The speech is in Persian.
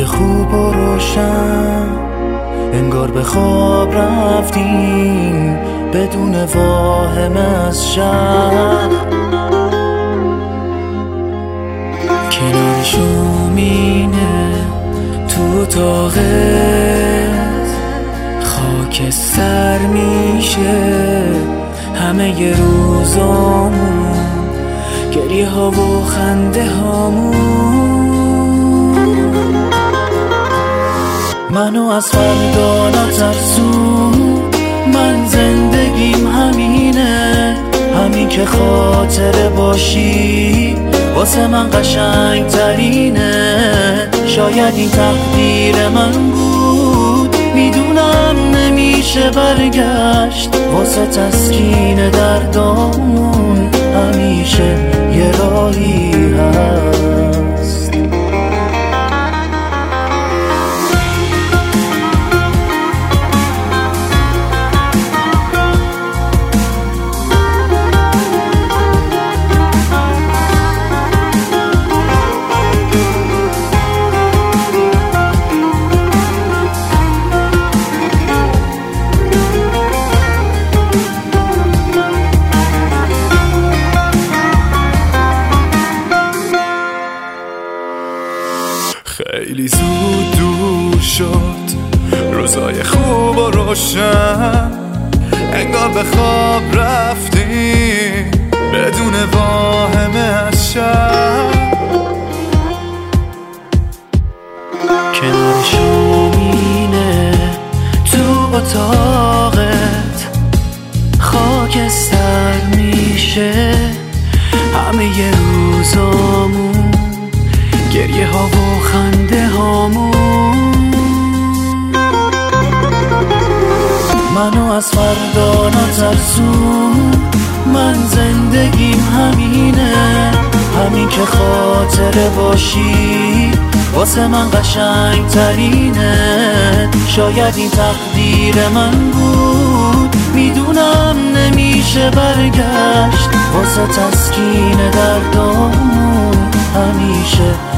خوب و روشن، انگار به خواب رفتیم بدون واهم از شب. کنار شومینه تو اتاقت خاکستر میشه همه ی روزامون، گریه ها و خنده هامون. منو از فردا نترسون، من زندگیم همینه، همین که خاطره باشی واسه من قشنگ ترینه. شاید این تقدیر من بود، میدونم نمیشه برگشت، واسه تسکین دردامون همیشه یه راهی هست. خیلی زود دور شد روزای خوب و روشن، انگار به خواب رفتیم بدون واهمه از شب. کنار شومینه تو اتاقت خاکستر میشه همه ی روزامون، گریه ها و خنده هامون. منو از فردا نترسون، من زندگیم همینه، همین که خاطره باشی واسه من قشنگ ترینه. شاید این تقدیر من بود، میدونم نمیشه برگشت، واسه تسکین دردامون همیشه